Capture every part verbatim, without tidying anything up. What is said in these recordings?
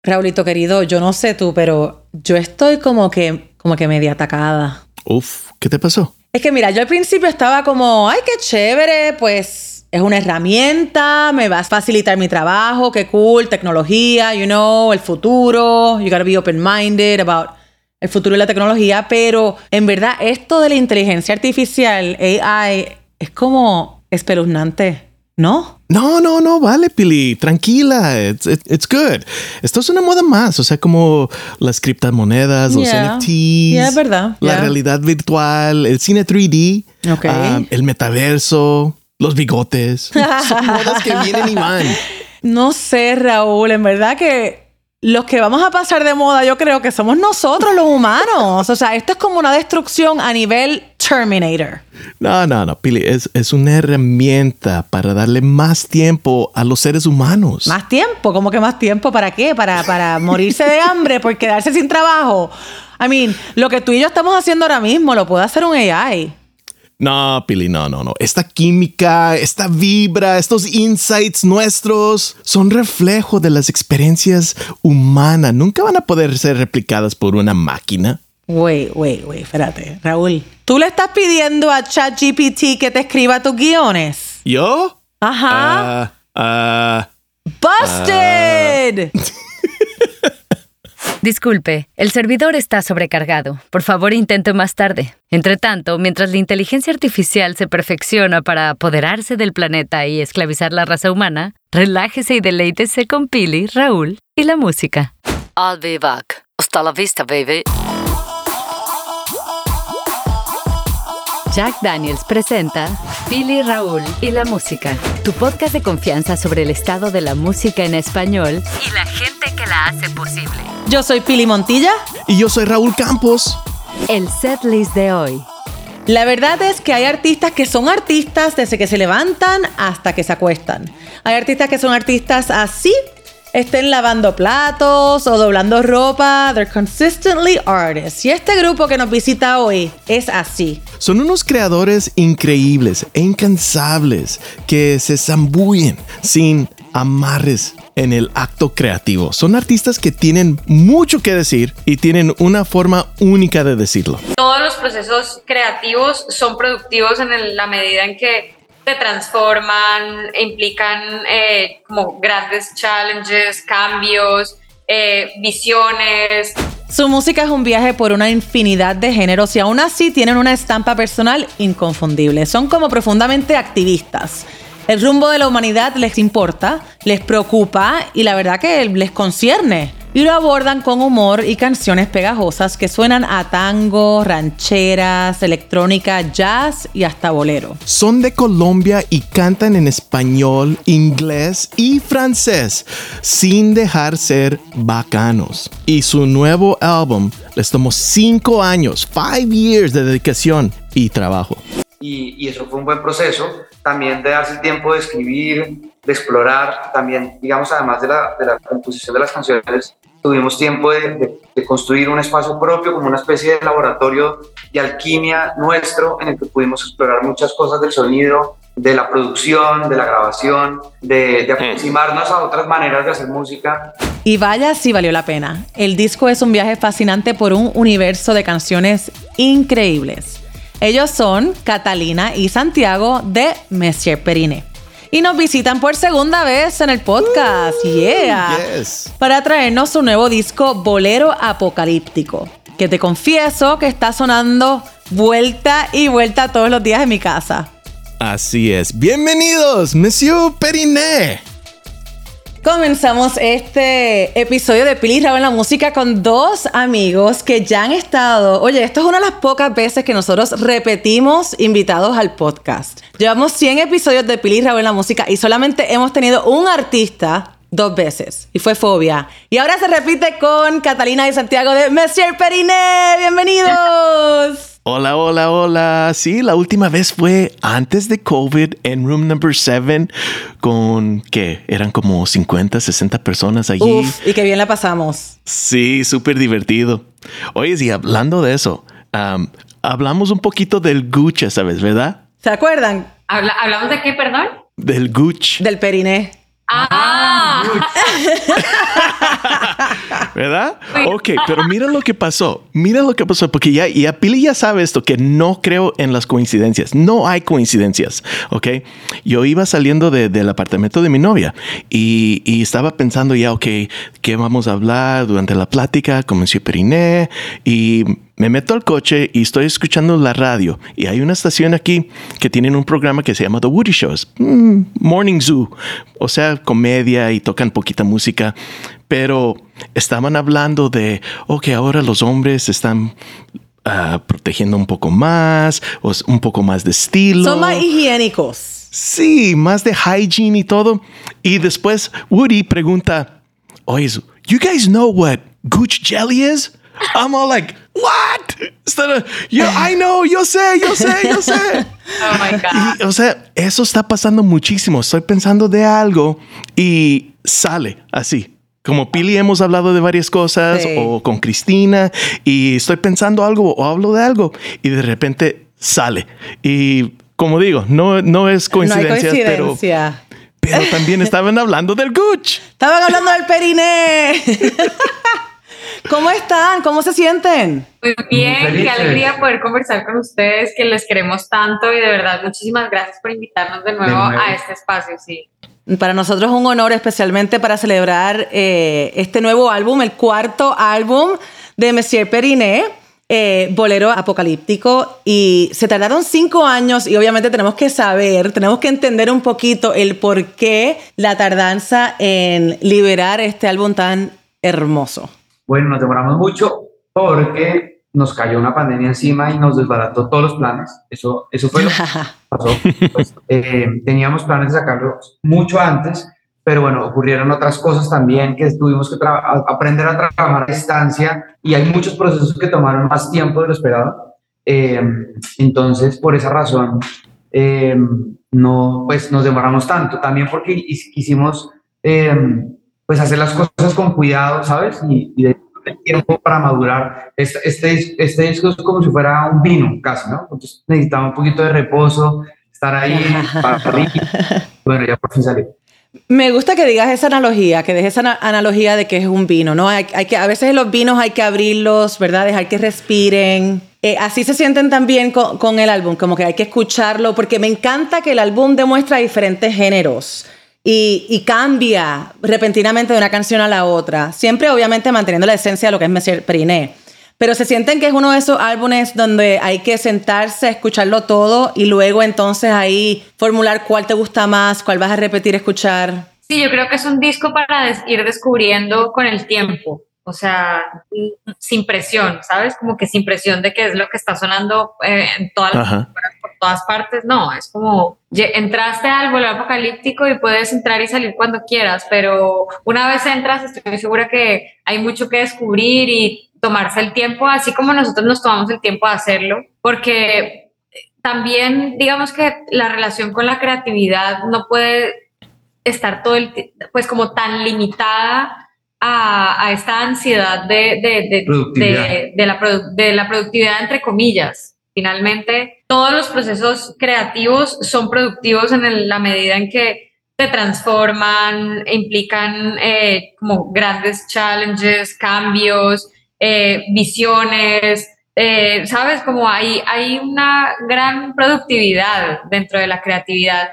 Raulito querido, yo no sé tú, pero yo estoy como que, como que media atacada. Uf, ¿qué te pasó? Es que mira, yo al principio estaba como, ay, qué chévere, pues es una herramienta, me va a facilitar mi trabajo, qué cool, tecnología, you know, el futuro, you gotta be open-minded about el futuro y la tecnología, pero en verdad esto de la inteligencia artificial, A I, es como espeluznante, ¿no? No, no, no, vale, Pili, tranquila, it's, it, it's good. Esto es una moda más, o sea, como las criptomonedas, los Yeah. N F Ts, Yeah, es verdad. la Yeah. realidad virtual, el cine tres D, Okay. um, el metaverso, los bigotes. Son modas que vienen y van. No sé, Raúl, en verdad que los que vamos a pasar de moda yo creo que somos nosotros los humanos. O sea, esto es como una destrucción a nivel Terminator. No, no, no, Pili, es, es una herramienta para darle más tiempo a los seres humanos. ¿Más tiempo? ¿Cómo que más tiempo? ¿Para qué? ¿Para, para morirse de hambre? ¿Por quedarse sin trabajo? I mean, lo que tú y yo estamos haciendo ahora mismo lo puede hacer un A I. No, Pili, no, no, no. Esta química, esta vibra, estos insights nuestros son reflejo de las experiencias humanas. Nunca van a poder ser replicadas por una máquina. Wait, wait, wait, espérate. Raúl, ¿tú le estás pidiendo a ChatGPT que te escriba tus guiones? ¿Yo? Ajá. Ah, ah, ¡Busted! Disculpe, el servidor está sobrecargado. Por favor, intente más tarde. Entre tanto, mientras la inteligencia artificial se perfecciona para apoderarse del planeta y esclavizar la raza humana, relájese y deleítese con Pili, Raúl y la música. I'll be back. Hasta la vista, baby. Jack Daniels presenta Pili, Raúl y la música, tu podcast de confianza sobre el estado de la música en español y la gente que la hace posible. Yo soy Pili Montilla. y yo soy Raúl Campos. El setlist de hoy. La verdad es que hay artistas que son artistas desde que se levantan hasta que se acuestan. Hay artistas que son artistas así, estén lavando platos o doblando ropa. They're consistently artists. Y este grupo que nos visita hoy es así. Son unos creadores increíbles e incansables que se zambullen sin amarres en el acto creativo. Son artistas que tienen mucho que decir y tienen una forma única de decirlo. Todos los procesos creativos son productivos en el- la medida en que se transforman, e implican eh, como grandes challenges, cambios, eh, visiones. Su música es un viaje por una infinidad de géneros y aún así tienen una estampa personal inconfundible. Son como profundamente activistas. El rumbo de la humanidad les importa, les preocupa y la verdad que les concierne. Y lo abordan con humor y canciones pegajosas que suenan a tango, rancheras, electrónica, jazz y hasta bolero. Son de Colombia y cantan en español, inglés y francés, sin dejar ser bacanos. Y su nuevo álbum les tomó cinco años, five years de dedicación y trabajo. Y, y eso fue un buen proceso, también de darse el tiempo de escribir, de explorar, también, digamos, además de la, de la composición de las canciones, tuvimos tiempo de, de, de construir un espacio propio, como una especie de laboratorio de alquimia nuestro, en el que pudimos explorar muchas cosas del sonido, de la producción, de la grabación, de, de aproximarnos a otras maneras de hacer música. Y vaya si valió la pena. El disco es un viaje fascinante por un universo de canciones increíbles. Ellos son Catalina y Santiago de Monsieur Periné. Y nos visitan por segunda vez en el podcast. Uh, Yeah. yes. Para traernos su nuevo disco Bolero Apocalíptico, que te confieso que está sonando vuelta y vuelta todos los días en mi casa. Así es. Bienvenidos, Monsieur Periné. Comenzamos este episodio de Pili y Raúl en la música con dos amigos que ya han estado... Oye, esto es una de las pocas veces que nosotros repetimos invitados al podcast. Llevamos cien episodios de Pili y Raúl en la música y solamente hemos tenido un artista dos veces. Y fue Fobia. Y ahora se repite con Catalina y Santiago de Monsieur Periné. ¡Bienvenidos! Hola, hola, hola. Sí, la última vez fue antes de COVID en Room Number siete con, ¿qué? Eran como cincuenta, sesenta personas allí. Uf, y qué bien la pasamos. Sí, súper divertido. Oye, y hablando de eso, um, hablamos un poquito del Gucci, ¿sabes? ¿Verdad? ¿Se acuerdan? Habla- ¿Hablamos de qué, perdón? Del Gucci. Del Periné. Ah. ¿Verdad? Ok, pero mira lo que pasó. Mira lo que pasó, porque ya, ya Pili ya sabe esto, que no creo en las coincidencias. No hay coincidencias, ¿ok? Yo iba saliendo de, del apartamento de mi novia y, y estaba pensando ya, ok, ¿qué vamos a hablar durante la plática con Monsieur Periné? Y me meto al coche y estoy escuchando la radio. Y hay una estación aquí que tienen un programa que se llama The Woody Shows. Mm, Morning Zoo. O sea, comedia y tocan poquita música. Pero estaban hablando de, ok, ahora los hombres están uh, protegiendo un poco más, o un poco más de estilo. Son más higiénicos. Sí, más de hygiene y todo. Y después Woody pregunta, oye, you guys know what Gooch Jelly is? I'm all like, what? Yo, I know, yo sé, yo sé, yo sé. Oh my God. Y, o sea, eso está pasando muchísimo. Estoy pensando de algo y sale así. Como Pili hemos hablado de varias cosas, sí. O con Cristina, y estoy pensando algo o hablo de algo y de repente sale. Y como digo, no, no es coincidencia, no hay coincidencia. Pero, pero también estaban hablando del Gooch. Estaban hablando del Periné. ¿Cómo están? ¿Cómo se sienten? Muy bien, qué alegría poder conversar con ustedes, que les queremos tanto y de verdad muchísimas gracias por invitarnos de nuevo, de nuevo. a este espacio, sí. Para nosotros es un honor, especialmente para celebrar eh, este nuevo álbum, el cuarto álbum de Monsieur Periné, eh, Bolero Apocalíptico, y se tardaron cinco años y obviamente tenemos que saber, tenemos que entender un poquito el por qué la tardanza en liberar este álbum tan hermoso. Bueno, nos demoramos mucho porque nos cayó una pandemia encima y nos desbarató todos los planes. Eso, eso fue lo que pasó. Pues, eh, teníamos planes de sacarlo mucho antes, pero bueno, ocurrieron otras cosas también que tuvimos que tra- aprender a trabajar a distancia y hay muchos procesos que tomaron más tiempo de lo esperado. Eh, entonces, por esa razón, eh, no, pues nos demoramos tanto. También porque quisimos eh, pues hacer las cosas con cuidado, ¿sabes? Y, y de tiempo para madurar. Este, este, este disco es como si fuera un vino, casi, ¿no? Entonces necesitaba un poquito de reposo, estar ahí, para arriba. Bueno, ya por fin salió. Me gusta que digas esa analogía, que dejes esa analogía de que es un vino, ¿no? Hay, hay que, a veces los vinos hay que abrirlos, ¿verdad? Dejar que respiren. Eh, así se sienten también con, con el álbum, como que hay que escucharlo, porque me encanta que el álbum demuestra diferentes géneros. Y, y cambia repentinamente de una canción a la otra. Siempre, obviamente, manteniendo la esencia de lo que es Monsieur Periné. Pero se sienten que es uno de esos álbumes donde hay que sentarse, escucharlo todo y luego entonces ahí formular cuál te gusta más, cuál vas a repetir, escuchar. Sí, yo creo que es un disco para des- ir descubriendo con el tiempo. O sea, sin presión, ¿sabes? Como que sin presión de qué es lo que está sonando eh, en todas las por todas partes. No, es como entraste al Bolero Apocalíptico y puedes entrar y salir cuando quieras, pero una vez entras estoy segura que hay mucho que descubrir y tomarse el tiempo, así como nosotros nos tomamos el tiempo de hacerlo, porque también digamos que la relación con la creatividad no puede estar todo el tiempo, pues como tan limitada A, a esta ansiedad de, de, de, de, de, la produ- de la productividad, entre comillas. Finalmente, todos los procesos creativos son productivos en el, la medida en que te transforman, implican eh, como grandes challenges, cambios, eh, visiones, eh, ¿sabes? Como hay, hay una gran productividad dentro de la creatividad,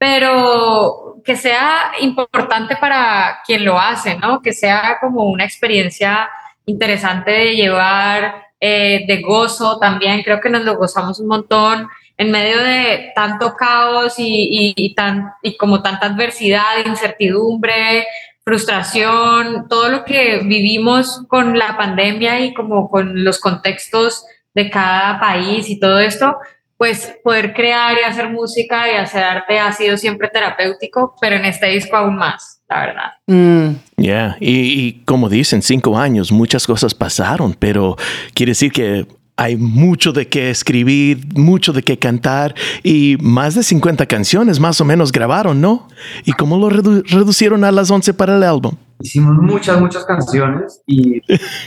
pero que sea importante para quien lo hace, ¿no? Que sea como una experiencia interesante de llevar, eh, de gozo también. Creo que nos lo gozamos un montón en medio de tanto caos y, y, y, tan, y como tanta adversidad, incertidumbre, frustración, todo lo que vivimos con la pandemia y como con los contextos de cada país y todo esto. Pues poder crear y hacer música y hacer arte ha sido siempre terapéutico, pero en este disco aún más, la verdad. Mm. Yeah, y, y como dicen, cinco años, muchas cosas pasaron, pero quiere decir que hay mucho de qué escribir, mucho de qué cantar y más de cincuenta canciones más o menos grabaron, ¿no? ¿Y cómo lo redu- reducieron a las once para el álbum? Hicimos muchas, muchas canciones y...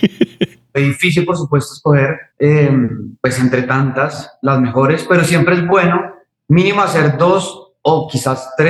Es difícil, por supuesto, escoger, eh, pues entre tantas, las mejores, pero siempre es bueno mínimo hacer dos o quizás tres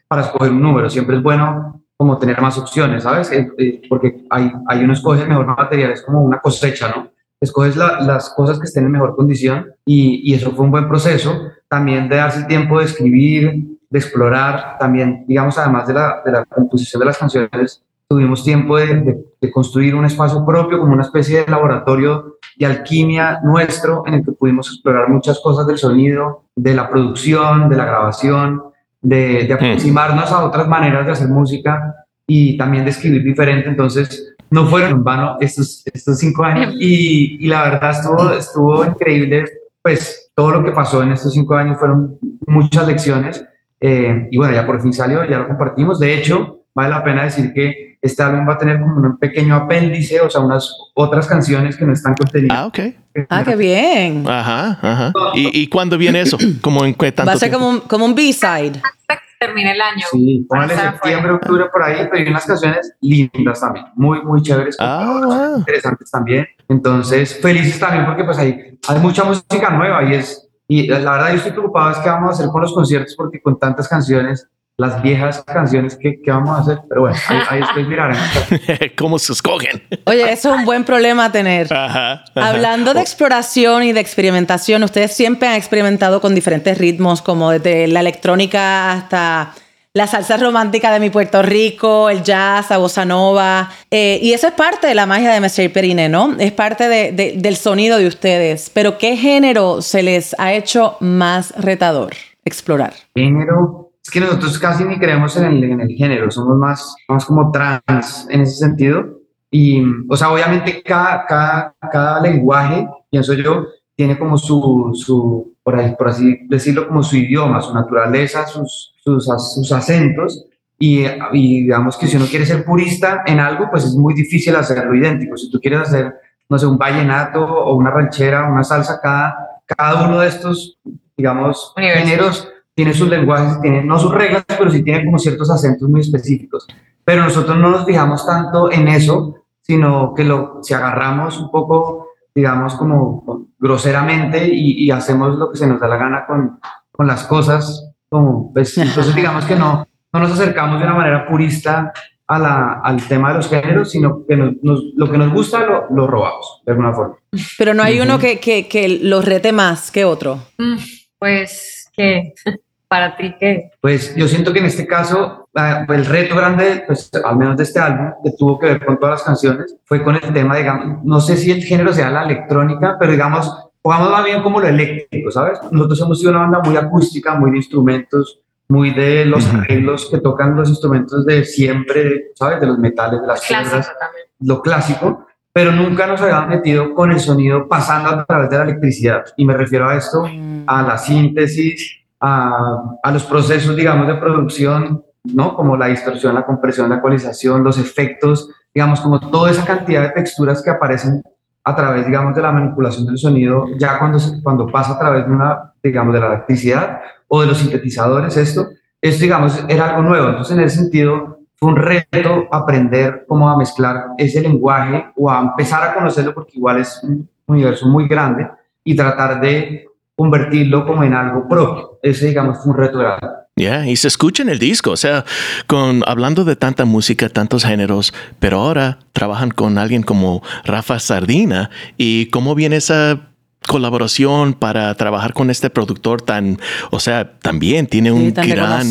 para escoger un número, siempre es bueno como tener más opciones, ¿sabes? Eh, eh, porque hay, hay uno escoge el mejor material, es como una cosecha, ¿no? Escoges la, las cosas que estén en mejor condición y, y eso fue un buen proceso, también de darse el tiempo de escribir, de explorar, también, digamos, además de la, de la composición de las canciones, tuvimos tiempo de, de, de construir un espacio propio, como una especie de laboratorio de alquimia nuestro, en el que pudimos explorar muchas cosas del sonido, de la producción, de la grabación, de, de aproximarnos a otras maneras de hacer música y también de escribir diferente. Entonces, no fueron en vano estos, estos cinco años y, y la verdad estuvo, estuvo increíble, pues todo lo que pasó en estos cinco años fueron muchas lecciones eh, y bueno, ya por fin salió, ya lo compartimos. De hecho, vale la pena decir que este álbum va a tener como un pequeño apéndice, o sea, unas otras canciones que no están contenidas. Ah, ok. Ah, qué bien. Ajá, ajá. ¿Y, y cuándo viene eso? ¿Cómo en qué tanto Va a ser tiempo? como un, como un B-side. Hasta que termine el año. Sí, póngale septiembre, octubre por ahí, pero hay unas canciones lindas también, muy, muy chéveres, Ah, wow. interesantes también. Entonces, felices también porque pues hay, hay mucha música nueva y es, y la verdad yo estoy preocupado es qué vamos a hacer con los conciertos porque con tantas canciones, las viejas canciones, ¿qué, qué vamos a hacer? Pero bueno, ahí, ahí después miraremos. ¿Cómo se escogen? Oye, eso es un buen problema a tener. Ajá, ajá. Hablando de exploración y de experimentación, ustedes siempre han experimentado con diferentes ritmos, como desde la electrónica hasta la salsa romántica de mi Puerto Rico, el jazz, la bossa nova. Eh, y eso es parte de la magia de Messier Periné, ¿no? Es parte de, de, del sonido de ustedes. Pero ¿qué género se les ha hecho más retador explorar? Género... Es que nosotros casi ni creemos en el, en el género, somos más, más como trans en ese sentido. Y, o sea, obviamente cada, cada, cada lenguaje, pienso yo, tiene como su, su por, ahí, por así decirlo, como su idioma, su naturaleza, sus, sus, sus acentos. Y, y digamos que si uno quiere ser purista en algo, pues es muy difícil hacerlo idéntico. Si tú quieres hacer, no sé, un vallenato o una ranchera, una salsa, cada, cada uno de estos, digamos, Universo. géneros tiene sus lenguajes, tiene, no sus reglas, pero sí tiene como ciertos acentos muy específicos. Pero nosotros no nos fijamos tanto en eso, sino que lo, si agarramos un poco, digamos, como groseramente y, y hacemos lo que se nos da la gana con, con las cosas, como, pues, entonces digamos que no, no nos acercamos de una manera purista a la, al tema de los géneros, sino que nos, nos, lo que nos gusta lo, lo robamos, de alguna forma. Pero no hay uh-huh. uno que, que, que los rete más que otro. Mm, pues, ¿qué? ¿Para ti qué? Pues yo siento que en este caso uh, el reto grande, pues al menos de este álbum, que tuvo que ver con todas las canciones, fue con el tema, digamos, no sé si el género sea la electrónica, pero digamos, pongamos más bien como lo eléctrico, ¿sabes? Nosotros hemos sido una banda muy acústica, muy de instrumentos, muy de los arreglos que tocan los instrumentos de siempre, ¿sabes? De los metales, de las cuerdas, lo clásico, pero nunca nos habíamos metido con el sonido pasando a través de la electricidad. Y me refiero a esto, a la síntesis, A, a los procesos, digamos, de producción, ¿no? Como la distorsión, la compresión, la ecualización, los efectos, digamos, como toda esa cantidad de texturas que aparecen a través, digamos, de la manipulación del sonido, ya cuando, cuando pasa a través de una, digamos, de la electricidad o de los sintetizadores, esto, esto, digamos, era algo nuevo. Entonces, en ese sentido, fue un reto aprender cómo a mezclar ese lenguaje o a empezar a conocerlo, porque igual es un universo muy grande, y tratar de convertirlo como en algo propio. Ese, digamos, fue un reto grande. Yeah, y se escucha en el disco, o sea, con, hablando de tanta música, tantos géneros, pero ahora trabajan con alguien como Rafa Sardina. ¿Y cómo viene esa colaboración para trabajar con este productor tan, o sea, también tiene un sí, gran,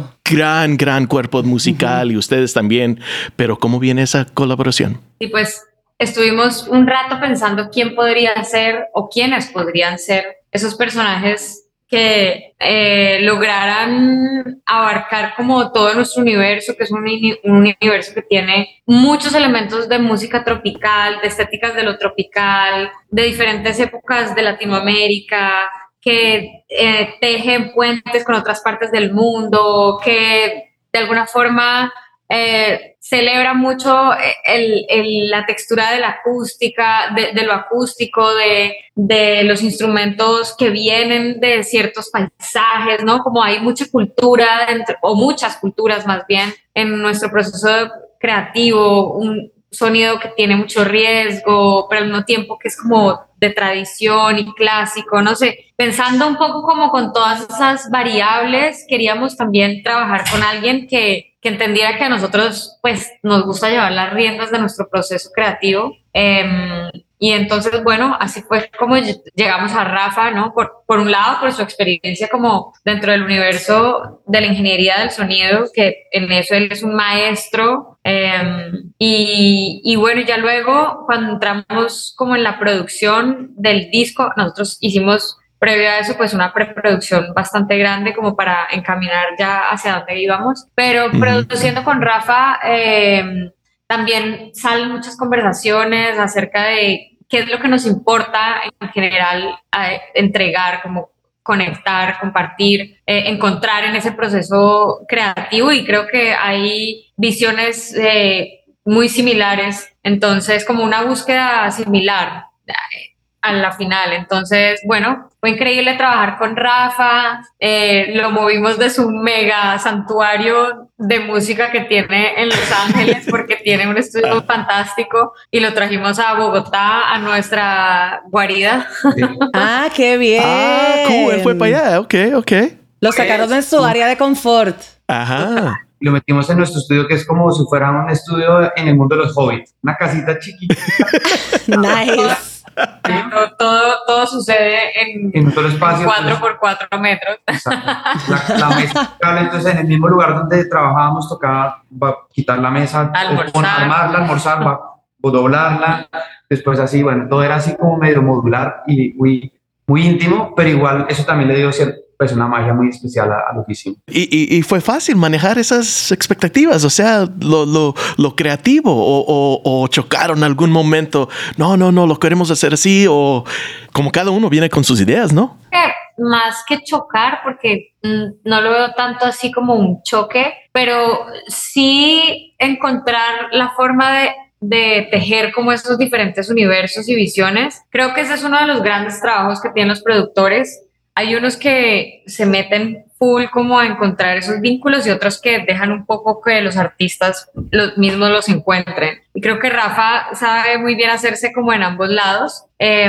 gran, gran cuerpo musical uh-huh. y ustedes también, pero cómo viene esa colaboración? Y pues estuvimos un rato pensando quién podría ser o quiénes podrían ser esos personajes que eh, lograran abarcar como todo nuestro universo, que es un, un universo que tiene muchos elementos de música tropical, de estéticas de lo tropical, de diferentes épocas de Latinoamérica, que eh, tejen puentes con otras partes del mundo, que de alguna forma eh, celebra mucho el, el, la textura de la acústica, de, de lo acústico, de, de los instrumentos que vienen de ciertos paisajes, ¿no? Como hay mucha cultura, entre, o muchas culturas más bien, en nuestro proceso creativo, un, sonido que tiene mucho riesgo, pero al mismo tiempo que es como de tradición y clásico, no sé, pensando un poco como con todas esas variables, queríamos también trabajar con alguien que, que entendiera que a nosotros pues nos gusta llevar las riendas de nuestro proceso creativo. Eh, y entonces, bueno, así fue como llegamos a Rafa, ¿no? Por, por un lado, por su experiencia como dentro del universo de la ingeniería del sonido, que en eso él es un maestro. Eh, y, y bueno, ya luego, cuando entramos como en la producción del disco, nosotros hicimos previo a eso, pues una preproducción bastante grande como para encaminar ya hacia dónde íbamos. Pero uh-huh. produciendo con Rafa, eh, también salen muchas conversaciones acerca de qué es lo que nos importa en general eh, entregar, como conectar, compartir, eh, encontrar en ese proceso creativo, y creo que hay visiones eh, muy similares, entonces como una búsqueda similar a la final. Entonces, bueno, fue increíble trabajar con Rafa, eh, lo movimos de su mega santuario de música que tiene en Los Ángeles, porque tiene un estudio fantástico, y lo trajimos a Bogotá, a nuestra guarida. Ah, qué bien. Ah, cool, él fue para allá, ok, ok. Lo sacaron de su área de confort. Ajá. Lo metimos en nuestro estudio, que es como si fuera un estudio en el mundo de los hobbits, una casita chiquita. Nice. Todo, todo, todo sucede en, en un solo espacio, cuatro por cuatro metros. Exacto. La, la mesa, entonces en el mismo lugar donde trabajábamos tocaba quitar la mesa, almorzar. armarla, almorzar, doblarla, después así, bueno, todo era así como medio modular y muy, muy íntimo, pero igual eso también le dio cierto, pues una magia muy especial a, a lo que hicimos. Y, y, y fue fácil manejar esas expectativas, o sea, lo, lo, lo creativo, o, o, o chocaron en algún momento, no, no, no, lo queremos hacer así, o como cada uno viene con sus ideas, ¿no? Más que chocar, porque mm, no lo veo tanto así como un choque, pero sí encontrar la forma de de tejer como esos diferentes universos y visiones. Creo que ese es uno de los grandes trabajos que tienen los productores. Hay unos que se meten full como a encontrar esos vínculos, y otros que dejan un poco que los artistas los mismos los encuentren. Y creo que Rafa sabe muy bien hacerse como en ambos lados. Eh,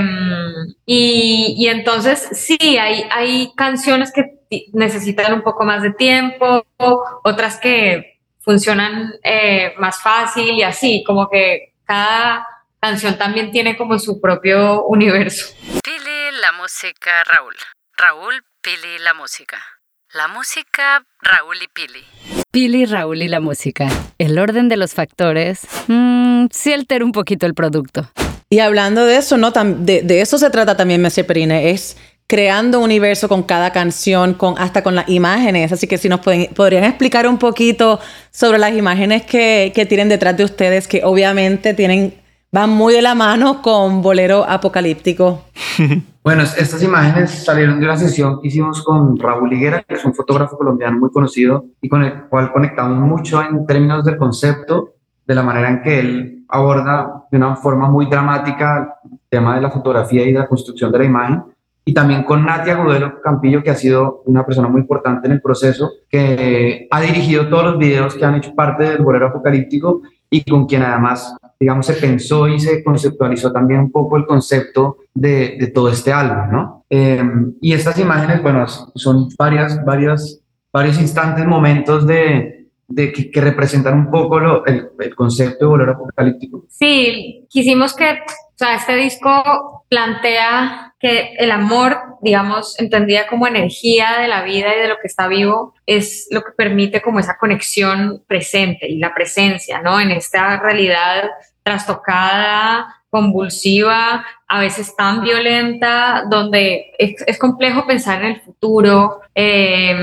y, y entonces sí, hay, hay canciones que necesitan un poco más de tiempo, otras que funcionan eh, más fácil, y así, como que cada canción también tiene como su propio universo. Pili, la música, Raúl. Raúl, Pili, la música. La música, Raúl y Pili. Pili, Raúl y la música. El orden de los factores mmm, sí altera un poquito el producto. Y hablando de eso, ¿no? De, de eso se trata también, Monsieur Perrine, es creando un universo con cada canción, con, hasta con las imágenes. Así que si nos pueden, podrían explicar un poquito sobre las imágenes que, que tienen detrás de ustedes, que obviamente tienen, van muy de la mano con Bolero Apocalíptico. Bueno, estas imágenes salieron de una sesión que hicimos con Raúl Higuera, que es un fotógrafo colombiano muy conocido y con el cual conectamos mucho en términos del concepto, de la manera en que él aborda de una forma muy dramática el tema de la fotografía y de la construcción de la imagen. Y también con Natia Gudelo Campillo, que ha sido una persona muy importante en el proceso, que ha dirigido todos los videos que han hecho parte del Bolero Apocalíptico, y con quien además, digamos, se pensó y se conceptualizó también un poco el concepto de, de todo este álbum, ¿no? Eh, y estas imágenes, bueno, son varias, varias, varios instantes, momentos de, de que, que representan un poco lo, el, el concepto de Bolero Apocalíptico. Sí, quisimos que, o sea, este disco plantea que el amor, digamos, entendida como energía de la vida y de lo que está vivo, es lo que permite como esa conexión presente y la presencia, ¿no? En esta realidad trastocada, convulsiva, a veces tan violenta, donde es, es complejo pensar en el futuro, eh,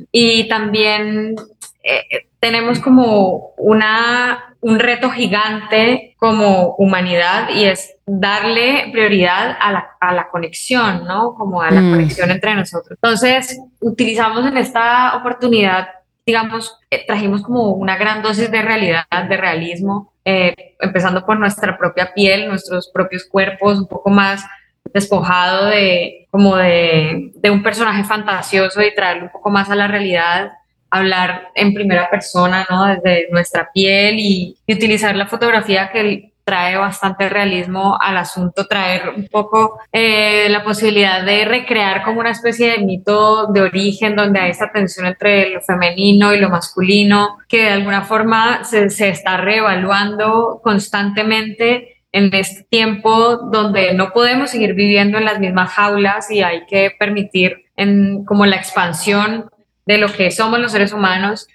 y también eh, tenemos como una, un reto gigante como humanidad, y es darle prioridad a la, a la conexión, ¿no? Como a la mm. conexión entre nosotros. Entonces, utilizamos en esta oportunidad, digamos, eh, trajimos como una gran dosis de realidad, de realismo, eh, empezando por nuestra propia piel, nuestros propios cuerpos, un poco más despojado de, como de, de un personaje fantasioso, y traerlo un poco más a la realidad, hablar en primera persona, ¿no? Desde nuestra piel y, y utilizar la fotografía que trae bastante realismo al asunto, traer un poco eh, la posibilidad de recrear como una especie de mito de origen donde hay esta tensión entre lo femenino y lo masculino, que de alguna forma se, se está reevaluando constantemente en este tiempo donde no podemos seguir viviendo en las mismas jaulas y hay que permitir en, como la expansión de lo que somos los seres humanos.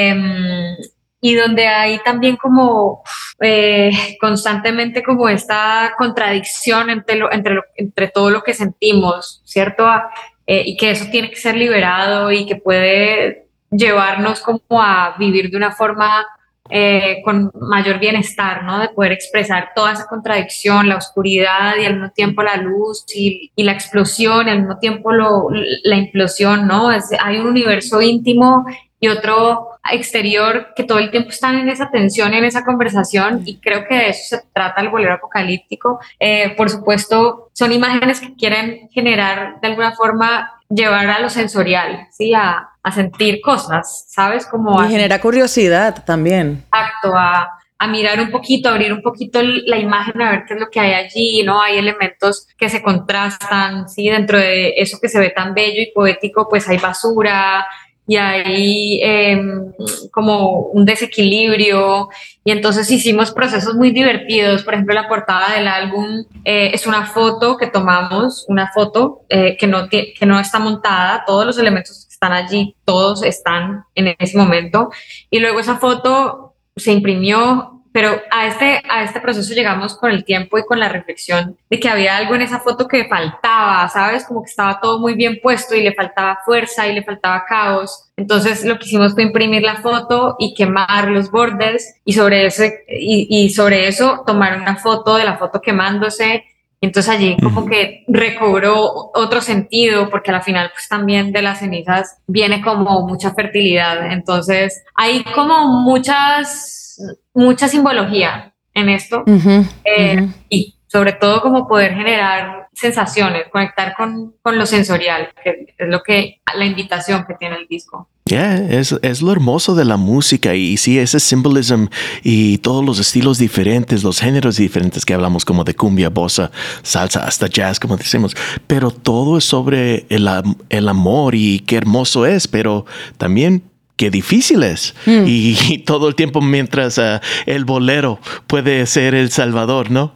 Eh, y donde hay también como eh, constantemente como esta contradicción entre, lo, entre, lo, entre todo lo que sentimos, ¿cierto? Eh, y que eso tiene que ser liberado y que puede llevarnos como a vivir de una forma eh, con mayor bienestar, ¿no? De poder expresar toda esa contradicción, la oscuridad y al mismo tiempo la luz y, y la explosión y al mismo tiempo lo, la implosión, ¿no? Es, hay un universo íntimo y otro exterior que todo el tiempo están en esa tensión, en esa conversación, y creo que de eso se trata el bolero apocalíptico. Eh, por supuesto, son imágenes que quieren generar de alguna forma, llevar a lo sensorial, ¿sí? A, a sentir cosas, ¿sabes? Como y a, genera curiosidad también. Exacto, a, a mirar un poquito, a abrir un poquito la imagen, a ver qué es lo que hay allí, ¿no? Hay elementos que se contrastan, ¿sí? Dentro de eso que se ve tan bello y poético, pues hay basura, y hay eh, como un desequilibrio, y entonces hicimos procesos muy divertidos. Por ejemplo, la portada del álbum eh, es una foto que tomamos, una foto eh, que, no que no está montada, todos los elementos que están allí, todos están en ese momento, y luego esa foto se imprimió. Pero a este, a este proceso llegamos con el tiempo y con la reflexión de que había algo en esa foto que faltaba, ¿sabes? Como que estaba todo muy bien puesto y le faltaba fuerza y le faltaba caos. Entonces lo que hicimos fue imprimir la foto y quemar los bordes y sobre, ese, y, y sobre eso tomar una foto de la foto quemándose. Y entonces allí como que recobró otro sentido, porque al final pues también de las cenizas viene como mucha fertilidad. Entonces hay como muchas... mucha simbología en esto, uh-huh, eh, uh-huh. y sobre todo como poder generar sensaciones, conectar con, con lo sensorial, que es lo que la invitación que tiene el disco. Yeah, es, es lo hermoso de la música, y, y sí, ese simbolism y todos los estilos diferentes, los géneros diferentes que hablamos, como de cumbia, bossa, salsa, hasta jazz, como decimos, pero todo es sobre el, el amor, y qué hermoso es, pero también qué difícil es. Mm. Y, y todo el tiempo mientras uh, el bolero puede ser el salvador, ¿no?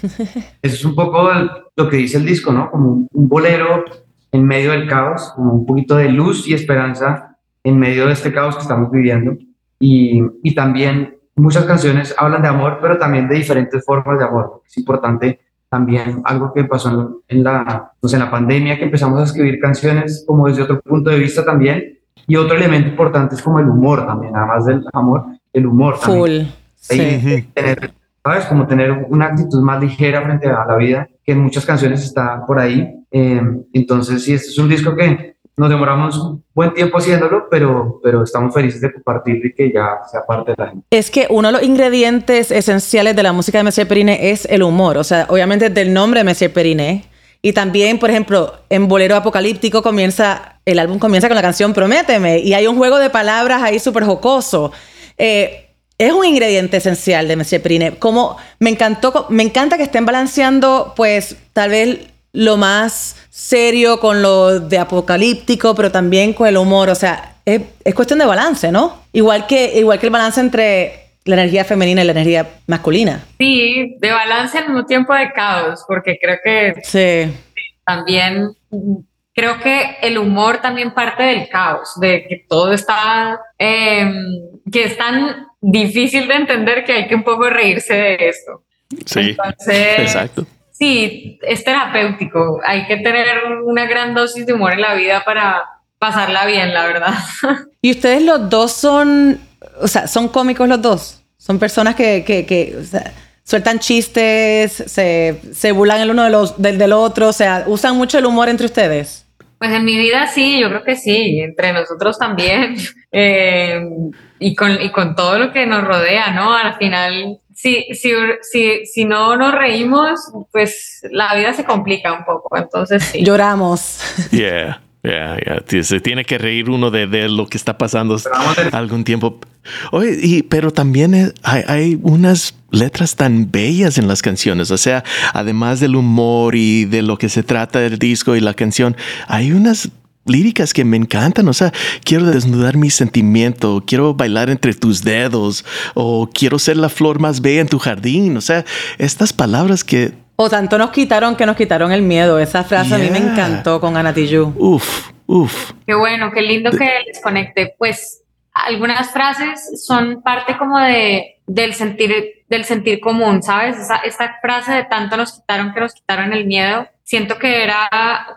Eso es un poco el, lo que dice el disco, ¿no? Como un, un bolero en medio del caos, como un poquito de luz y esperanza en medio de este caos que estamos viviendo. Y, y también muchas canciones hablan de amor, pero también de diferentes formas de amor. Es importante también algo que pasó en, en, la, pues en la pandemia, que empezamos a escribir canciones como desde otro punto de vista también. Y otro elemento importante es como el humor también, además del amor, el humor también. Full, sí. Tener, ¿sabes? Como tener una actitud más ligera frente a la vida, que en muchas canciones está por ahí. Eh, entonces, sí, este es un disco que nos demoramos un buen tiempo haciéndolo, pero, pero estamos felices de compartir y que ya sea parte de la gente. Es que uno de los ingredientes esenciales de la música de Messier Periné es el humor. O sea, obviamente del nombre de Messier Periné. Y también, por ejemplo, en Bolero Apocalíptico comienza, el álbum comienza con la canción Prométeme, y hay un juego de palabras ahí súper jocoso. Eh, es un ingrediente esencial de Messier Periné. Como me encantó, me encanta que estén balanceando, pues, tal vez lo más serio con lo de apocalíptico, pero también con el humor. O sea, es, es cuestión de balance, ¿no? Igual que, igual que el balance entre la energía femenina y la energía masculina. Sí, de balance al mismo tiempo de caos, porque creo que sí. también, creo que el humor también parte del caos, de que todo está, eh, que es tan difícil de entender que hay que un poco reírse de esto. Sí, entonces, exacto. Sí, es terapéutico, hay que tener una gran dosis de humor en la vida para pasarla bien, la verdad. Y ustedes los dos son... O sea, ¿son cómicos los dos? Son personas que, que, que o sea, sueltan chistes, se, se burlan el uno de los, del, del otro, o sea, ¿usan mucho el humor entre ustedes? Pues en mi vida sí, yo creo que sí, entre nosotros también, eh, y, con, y con todo lo que nos rodea, ¿no? Al final, si, si, si, si no nos reímos, pues la vida se complica un poco, entonces sí. Lloramos. Yeah. Yeah, yeah. Se tiene que reír uno de, de lo que está pasando algún tiempo. Oye, y, pero también es, hay, hay unas letras tan bellas en las canciones. O sea, además del humor y de lo que se trata del disco y la canción, hay unas líricas que me encantan. O sea, quiero desnudar mi sentimiento, quiero bailar entre tus dedos, o quiero ser la flor más bella en tu jardín. O sea, estas palabras que... O tanto nos quitaron que nos quitaron el miedo. Esa frase yeah. a mí me encantó con Ana Tijoux. Uf, uf. Qué bueno, qué lindo que les conecte. Pues algunas frases son parte como de, del, sentir, del sentir común, ¿sabes? Esa, esta frase de tanto nos quitaron que nos quitaron el miedo, siento que era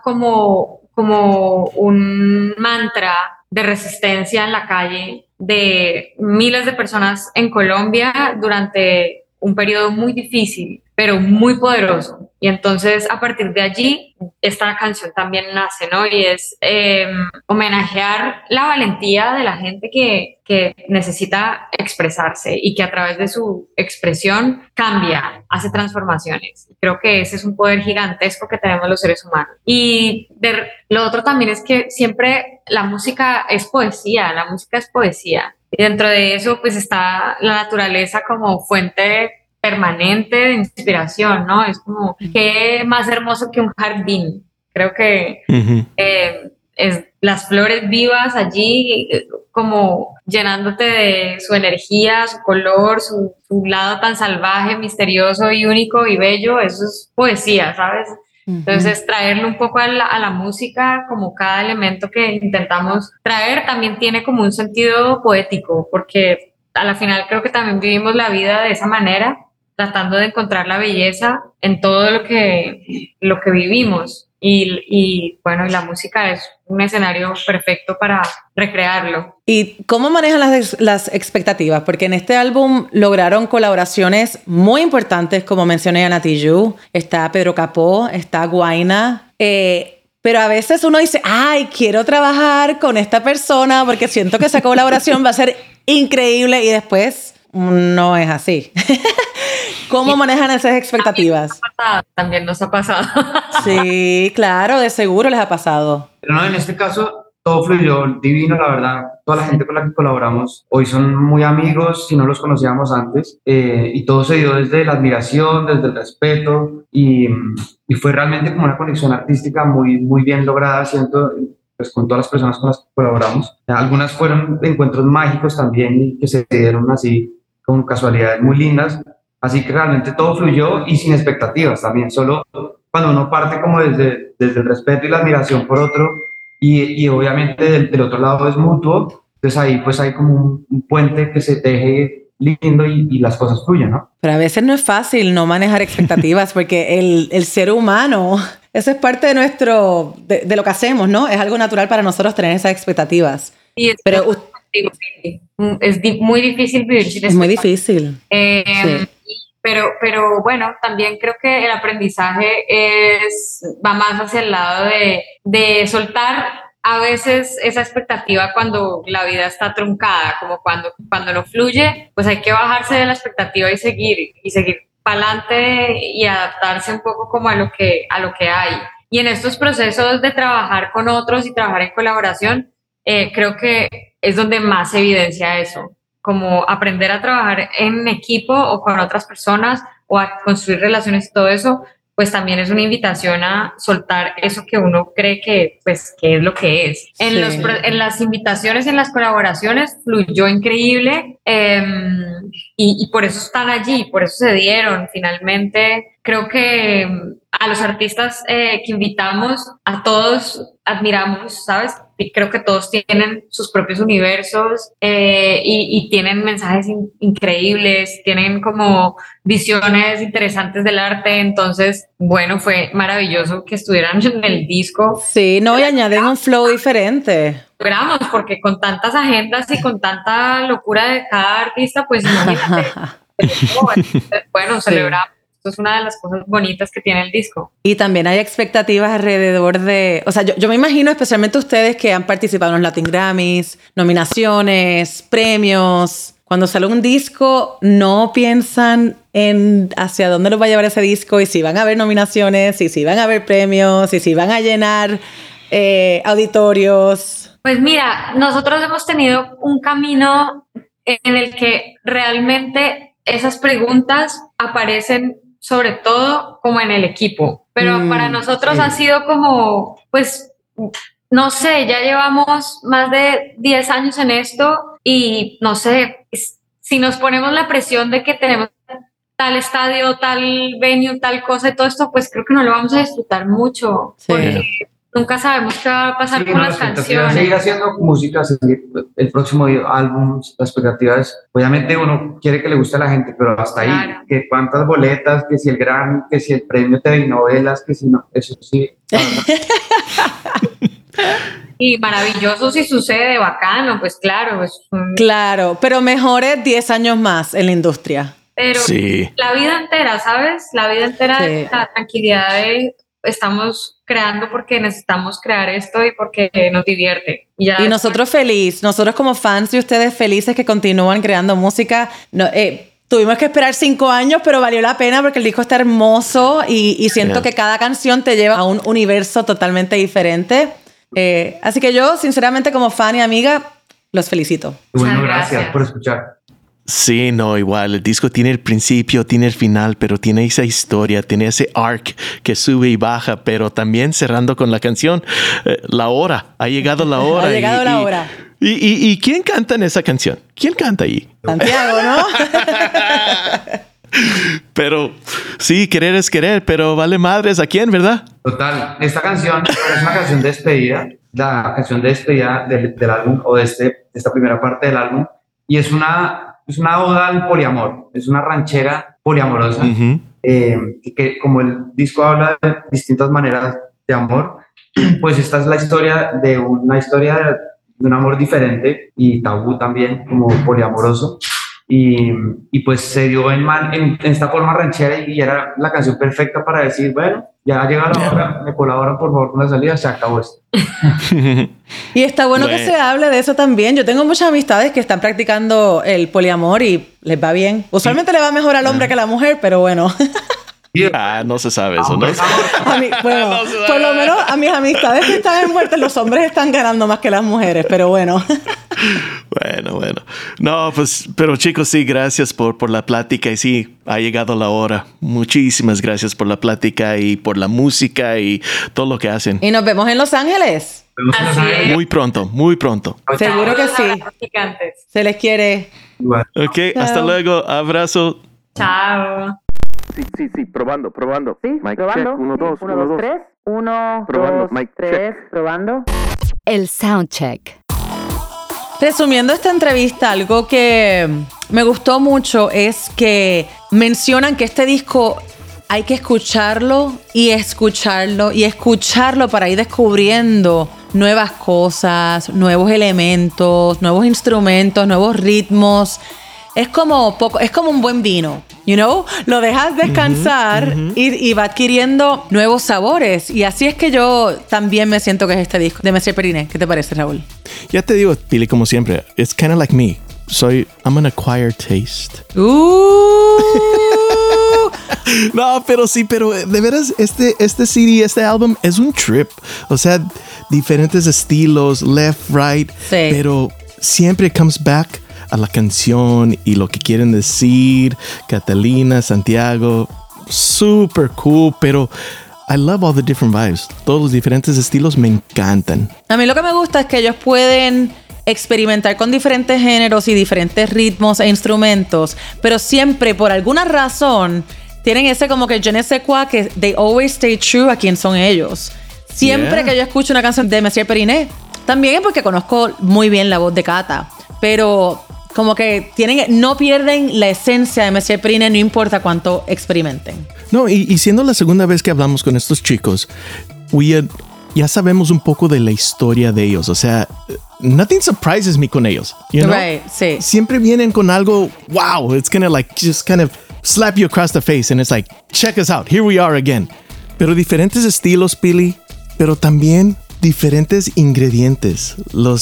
como, como un mantra de resistencia en la calle de miles de personas en Colombia durante un periodo muy difícil, pero muy poderoso. Y entonces, a partir de allí, esta canción también nace, ¿no? Y es eh, homenajear la valentía de la gente que, que necesita expresarse y que a través de su expresión cambia, hace transformaciones. Creo que ese es un poder gigantesco que tenemos los seres humanos. Y de, lo otro también es que siempre la música es poesía, la música es poesía. Y dentro de eso, pues está la naturaleza como fuente permanente de inspiración, ¿no? Es como, qué más hermoso que un jardín. Creo que uh-huh. eh, es las flores vivas allí, como llenándote de su energía, su color, su, su lado tan salvaje, misterioso y único y bello. Eso es poesía, ¿sabes? Entonces, traerle un poco a la, a la música, como cada elemento que intentamos traer, también tiene como un sentido poético, porque a la final creo que también vivimos la vida de esa manera, tratando de encontrar la belleza en todo lo que, lo que vivimos. Y, y bueno, la música es un escenario perfecto para recrearlo. ¿Y cómo manejan las, las expectativas? Porque en este álbum lograron colaboraciones muy importantes, como mencioné, Ana Tijoux, está Pedro Capó, está Guayna, eh, pero a veces uno dice, ay, quiero trabajar con esta persona porque siento que esa colaboración va a ser increíble, y después no es así. ¿Cómo manejan esas expectativas? También nos ha pasado. Sí, claro, de seguro les ha pasado. Pero no, en este caso todo fluyó divino, la verdad. Toda la gente con la que colaboramos hoy son muy amigos, si no los conocíamos antes, eh, y todo se dio desde la admiración, desde el respeto, y, y fue realmente como una conexión artística muy, muy bien lograda, siento, pues con todas las personas con las que colaboramos. Algunas fueron encuentros mágicos también y que se dieron así con casualidades muy lindas. Así que realmente todo fluyó y sin expectativas también, solo cuando uno parte como desde, desde el respeto y la admiración por otro, y, y obviamente del, del otro lado es mutuo, entonces ahí pues hay como un, un puente que se teje lindo y, y las cosas fluyen, ¿no? Pero a veces no es fácil no manejar expectativas porque el, el ser humano, eso es parte de nuestro, de, de lo que hacemos, ¿no? Es algo natural para nosotros tener esas expectativas. Sí, es, pero, es, es di- muy difícil vivir sin Es muy difícil. Eh, sí. Pero, pero bueno, también creo que el aprendizaje es, va más hacia el lado de, de soltar a veces esa expectativa cuando la vida está truncada, como cuando, cuando no fluye, pues hay que bajarse de la expectativa y seguir, y seguir para adelante y adaptarse un poco como a lo que, a lo que hay. Y en estos procesos de trabajar con otros y trabajar en colaboración, eh, creo que es donde más se evidencia eso. Como aprender a trabajar en equipo o con otras personas o a construir relaciones y todo eso, pues también es una invitación a soltar eso que uno cree que, pues, que es lo que es. Sí. En, los, en las invitaciones, en las colaboraciones, fluyó increíble eh, y, y por eso están allí, por eso se dieron finalmente. Creo que a los artistas eh, que invitamos, a todos admiramos, ¿sabes? Y creo que todos tienen sus propios universos eh, y, y tienen mensajes in- increíbles, tienen como visiones interesantes del arte. Entonces, bueno, fue maravilloso que estuvieran en el disco. Sí, no, y añaden un flow diferente. Logramos, porque con tantas agendas y con tanta locura de cada artista, pues imagínate. Bueno, Sí. celebramos. Esto es una de las cosas bonitas que tiene el disco. Y también hay expectativas alrededor de... O sea, yo, yo me imagino, especialmente ustedes que han participado en los Latin Grammys, nominaciones, premios. Cuando sale un disco, no piensan en hacia dónde nos va a llevar ese disco y si van a haber nominaciones, y si van a haber premios, y si van a llenar eh, auditorios? Pues mira, nosotros hemos tenido un camino en el que realmente esas preguntas aparecen sobre todo como en el equipo, pero mm, para nosotros sí. ha sido como, pues, no sé, ya llevamos más de diez años en esto y no sé, si nos ponemos la presión de que tenemos tal estadio, tal venue, tal cosa y todo esto, pues creo que no lo vamos a disfrutar mucho, sí. porque nunca sabemos qué va a pasar sí, con no, las canciones. Seguir haciendo música, seguir el próximo álbum, las expectativas, obviamente uno quiere que le guste a la gente, pero hasta claro. ahí, que cuántas boletas, que si el Grammy, que si el premio T V Novelas, que si no, eso sí. Y maravilloso si sucede, bacano, pues claro. Pues, um, claro, pero mejores diez años más en la industria. Pero sí. la vida entera, ¿sabes? La vida entera, sí. la tranquilidad de estamos creando porque necesitamos crear esto y porque nos divierte. Y, ya y nosotros felices, nosotros como fans de ustedes felices que continúan creando música. No, eh, tuvimos que esperar cinco años, pero valió la pena porque el disco está hermoso y, y siento yeah. que cada canción te lleva a un universo totalmente diferente. Eh, así que yo, sinceramente, como fan y amiga, los felicito. Bueno, gracias, gracias por escuchar. Sí, no, igual, el disco tiene el principio, tiene el final, pero tiene esa historia, tiene ese arc que sube y baja, pero también cerrando con la canción, eh, la hora, ha llegado la hora. Ha llegado y, la y, hora. Y, y, ¿Y quién canta en esa canción? ¿Quién canta ahí? Santiago, ¿no? Pero sí, querer es querer, pero vale madres a quién, ¿verdad? Total, esta canción es una canción de despedida, la canción de despedida del, del álbum o de, este, de esta primera parte del álbum, y es una... Es una oda al poliamor, es una ranchera poliamorosa, uh-huh. eh, y que como el disco habla de distintas maneras de amor, pues esta es la historia de una historia de, de un amor diferente y tabú también, como poliamoroso, y, y pues se dio en, man, en, en esta forma ranchera y era la canción perfecta para decir, bueno, ya ha llegado la hora, me colaboran por favor con la salida, se acabó esto. Y está bueno, bueno que se hable de eso también. Yo tengo muchas amistades que están practicando el poliamor y les va bien. Usualmente sí. le va mejor al hombre que a la mujer, pero bueno. Ah, no se sabe eso, ¿no? A mí, bueno, no por lo menos a mis amistades que están envueltas, los hombres están ganando más que las mujeres, pero bueno. Bueno, bueno. No, pues, pero chicos, sí, gracias por, por la plática y sí, ha llegado la hora. Muchísimas gracias por la plática y por la música y todo lo que hacen. Y nos vemos en Los Ángeles. Así es. Muy pronto, muy pronto. Seguro que sí. Se les quiere. Ok, chao. Hasta luego. Abrazo. Chao. Sí, sí, sí, probando, probando. Sí, Mic probando. Check, uno, dos, uno, uno, dos, tres. Uno, probando, dos, Mic tres, check. probando. El soundcheck. Resumiendo esta entrevista, algo que me gustó mucho es que mencionan que este disco hay que escucharlo y escucharlo y escucharlo para ir descubriendo nuevas cosas, nuevos elementos, nuevos instrumentos, nuevos ritmos. Es como poco, es como un buen vino, you know? Lo dejas descansar uh-huh, uh-huh. Y, y va adquiriendo nuevos sabores. Y así es que yo también me siento que es este disco de Messier Periné. ¿Qué te parece, Raúl? Ya te digo, Pili, como siempre, it's kind of like me. Soy, I'm an acquired taste. Uh. No, pero sí, pero de veras, este, este C D, este álbum es un trip. O sea, diferentes estilos, left, right, sí. Pero siempre comes back a la canción y lo que quieren decir. Catalina, Santiago, super cool, pero I love all the different vibes. Todos los diferentes estilos me encantan. A mí lo que me gusta es que ellos pueden experimentar con diferentes géneros y diferentes ritmos e instrumentos, pero siempre por alguna razón tienen ese como que je ne sais quoi, que they always stay true a quien son ellos. Siempre yeah. que yo escucho una canción de Messier Periné, también es porque conozco muy bien la voz de Cata, pero como que tienen, no pierden la esencia de Messier Periné, no importa cuánto experimenten. No, y, y siendo la segunda vez que hablamos con estos chicos, we had, ya sabemos un poco de la historia de ellos. O sea, nothing surprises me con ellos. You know? Right, sí. Siempre vienen con algo, wow, it's gonna like just kind of slap you across the face and it's like, check us out, here we are again. Pero diferentes estilos, Pili, pero también diferentes ingredientes. Los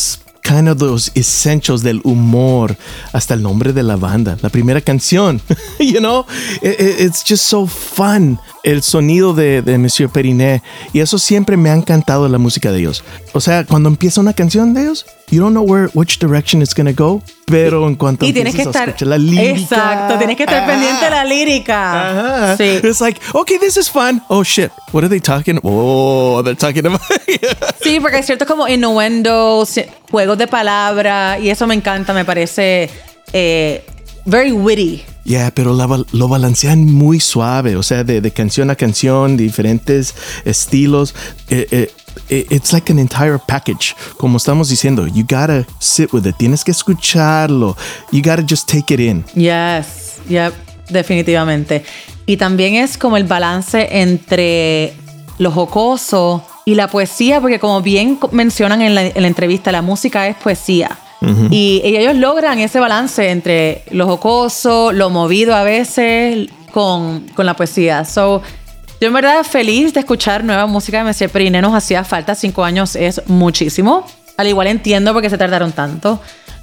kind of those essentials del humor, hasta el nombre de la banda, la primera canción. You know, it, it, it's just so fun. El sonido de, de Monsieur Periné, y eso siempre me ha encantado la música de ellos. O sea, cuando empieza una canción de ellos, you don't know where which direction it's gonna go, pero en cuanto y tienes que estar, a escuchar la lírica, exacto, tienes que estar ah, pendiente de la lírica. Ajá. Sí. It's like, okay, this is fun. Oh shit, what are they talking? Oh, they're talking about. Sí, porque hay ciertos como innuendos, juegos de palabra, y eso me encanta, me parece eh, very witty. Yeah, pero la, lo balancean muy suave, o sea, de, de canción a canción, diferentes estilos. Eh, eh, It's like an entire package. Como estamos diciendo, you gotta sit with it. Tienes que escucharlo. You gotta just take it in. Yes, yep, definitivamente. Y también es como el balance entre lo jocoso y la poesía, porque como bien mencionan en la, en la entrevista, la música es poesía. Uh-huh. Y, y ellos logran ese balance entre lo jocoso, lo movido a veces con, con la poesía. So, yo en verdad feliz de escuchar nueva música de Monsieur Periné. Nos hacía falta, cinco años es muchísimo. Al igual entiendo por qué se tardaron tanto.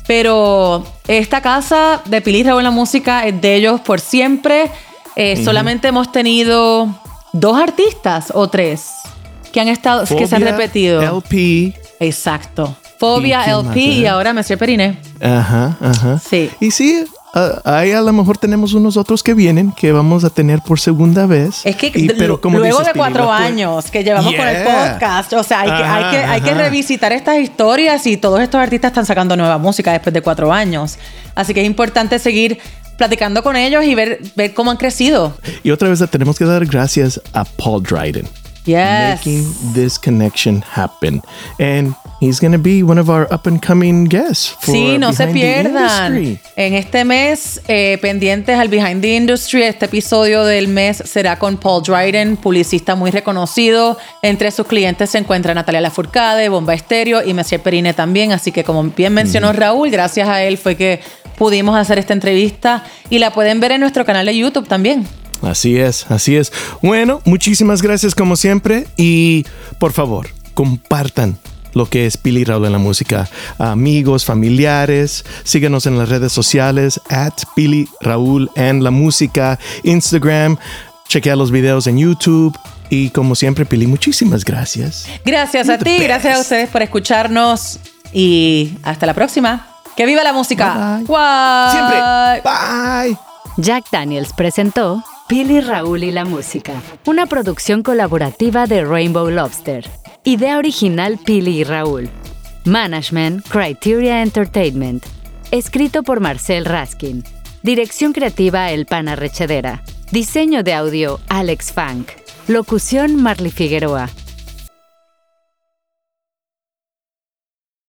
Pero esta casa de Pili y Raúl en la música es de ellos por siempre. Eh, uh-huh. Solamente hemos tenido dos artistas o tres que han estado, Fobia, que se han repetido. L P. Exacto. Fobia, L P y ahora Monsieur Periné. Ajá, ajá. Sí. Y sí, uh, ahí a lo mejor tenemos unos otros que vienen que vamos a tener por segunda vez. Es que y, pero como luego dices, de cuatro Pili, años que llevamos yeah. con el podcast, o sea, hay, ajá, que, hay, que, hay que revisitar estas historias, y todos estos artistas están sacando nueva música después de cuatro años. Así que es importante seguir platicando con ellos y ver, ver cómo han crecido. Y otra vez tenemos que dar gracias a Paul Dryden. Yes. Making this connection happen. And he's going to be one of our up-and-coming guests. For sí, no se pierdan. Industry. En este mes, eh, pendientes al Behind the Industry. Este episodio del mes será con Paul Dryden, publicista muy reconocido. Entre sus clientes se encuentra Natalia Lafourcade, Bomba Estéreo y Monsieur Periné también. Así que, como bien mencionó mm. Raúl, gracias a él fue que pudimos hacer esta entrevista. Y la pueden ver en nuestro canal de YouTube también. Así es, así es. Bueno, muchísimas gracias como siempre, y por favor, compartan lo que es Pili y Raúl en la música. Amigos, familiares, síganos en las redes sociales, at Pili Raúl en la música, Instagram, chequea los videos en YouTube. Y como siempre, Pili, muchísimas gracias. Gracias a ti, gracias a ustedes por escucharnos, y hasta la próxima. ¡Que viva la música! Bye, bye. Bye. Siempre. Bye. Jack Daniels presentó Pili, Raúl y la música, una producción colaborativa de Rainbow Lobster. Idea original Pili y Raúl. Management Criteria Entertainment. Escrito por Marcel Raskin. Dirección creativa El Pana Rechedera. Diseño de audio Alex Funk. Locución Marley Figueroa.